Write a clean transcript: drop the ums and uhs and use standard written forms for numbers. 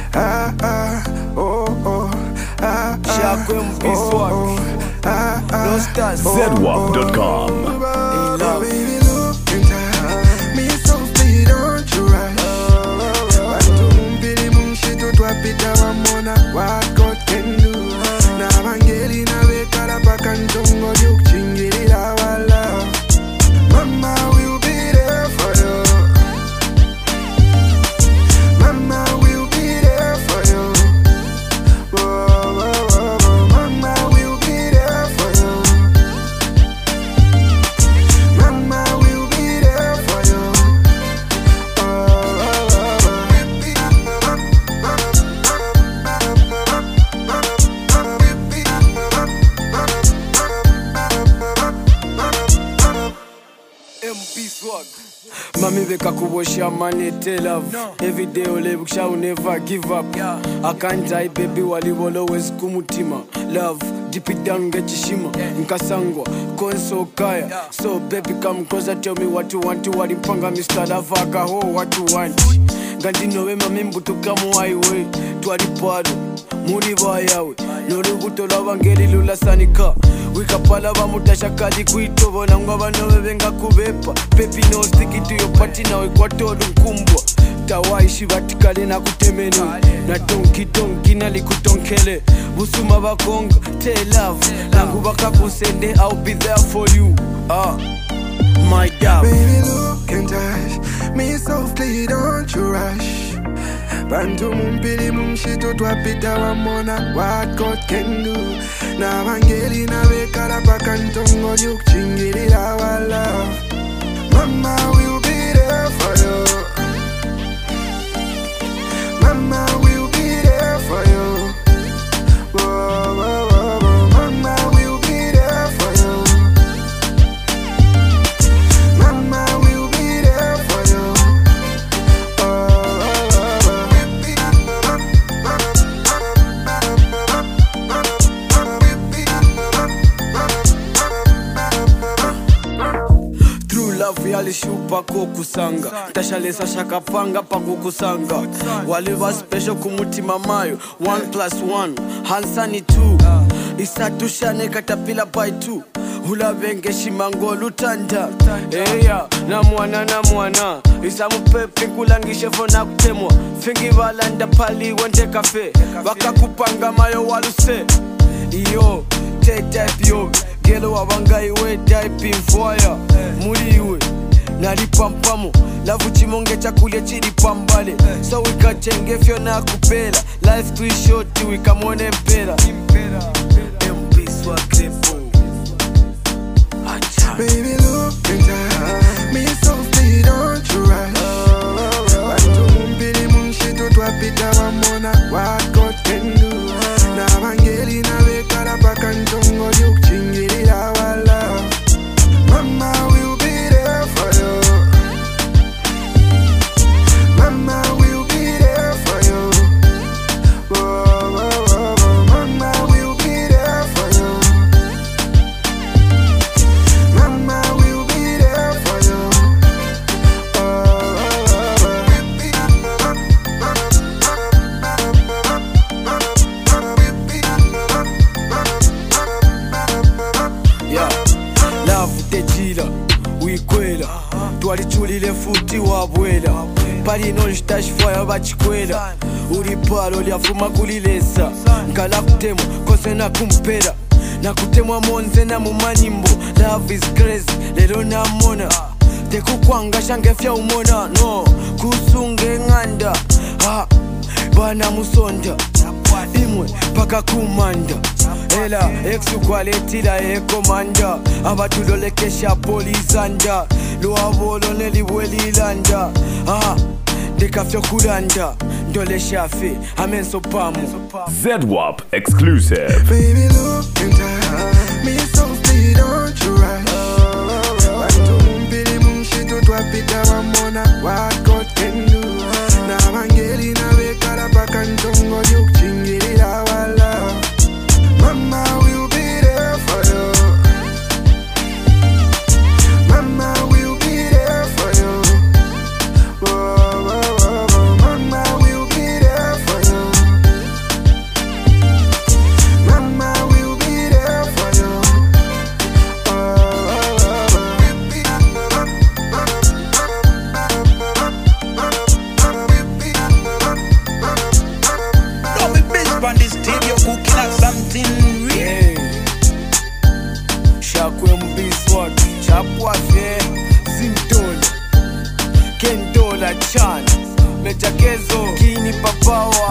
ZWAP.com. What God can do. Na vangeli na vekara pakantongo yukchingiri our love. Mama will be there for you. Mama will be there for you. Whoa, whoa, whoa, whoa. Mama will be there for you. Mama will be there for you. Mami veka kubosha manete love. Every day ole buksha will never give up. I can't die baby wali wolo always kumutima. Love deep it down get chishima. Nkasangwa konso kaya. So baby come closer, tell me what you want to. Wali mpanga Mr. Lavaga ho what you want. Gandino we mami mbutu kamu highway. Tuwali pado muri bayawe. Nori buto lavangeli lula sanika. Wikapala ba mutasha kali kuitobo na ngwa no venga kubepa. Baby no stick it to your party now ikwatolo nkumbwa. Tawaishi batikale na kutemeni. Na donki nali kutonkele. Busuma bakonga tell love. Nangu baka kusende I'll be there for you. My dad. Baby look and touch me softly, don't you rush. Bantu mumpili mumshito twapita wamona what God can do. Na vangeli na vekara pakantongo yukchingiri our love. Mama will be there for you. Mama will be there for you. Whoa, whoa, whoa, whoa. Mama will be there for you. Mama will be there for you. Yalishupa kukusanga tashalesa shakapanga pakukusanga wale wa special kumutima mayo 1+1 hansani 2 isatushane katapila by 2 hula venge shimango lutanda eya na mwana isamupepe kulangishe fona kutemwa fingi balanda pali wende cafe bakakupanga mayo waluse iyo type yo gelo wabangai we type in fire muliwe nali pampamo lavu chimonge chakulia chidi pambale so wikachenge fyo na kupela life too short wikamone mpera mpiswa krepo baby look and touch me softly, don't you rush. Bantu mumpili mumshito twapita wamona what God can do. Na vangeli na vekara pakantongo yukchingiri our love. Mama will be there for you. Mama will be there for you. Whoa, whoa, whoa, whoa. Mama will be there for you. Mama will be there for you. Twalichulile futi wabwela palino nshitashifaya bachikwela ulipalo lyafuma kulilesa nkala kutemwa kose na kumpera na kutemwa monze na mumanyimbo love is crazy lelo namona tekukwanga shangefya umona no kusunge nganda bana musonda imwe paka kumanda ela exuqualetila ekomanda abatulolekesha polizanda luabolo neliwelilanda dekafyo kulanda ndole shafe amenso pamu ZWAP exclusive. Baby look and touch me softly, don't you rush. Bantu mumpili mumshito twapita wamona what God can do. Na vangeli na vekara pakantongo yukchingiri our love. Mama will be there for you. Mama will be there for you. Whoa, whoa, whoa, whoa. Mama will be there for you. Chan Mejakezo Kini papawa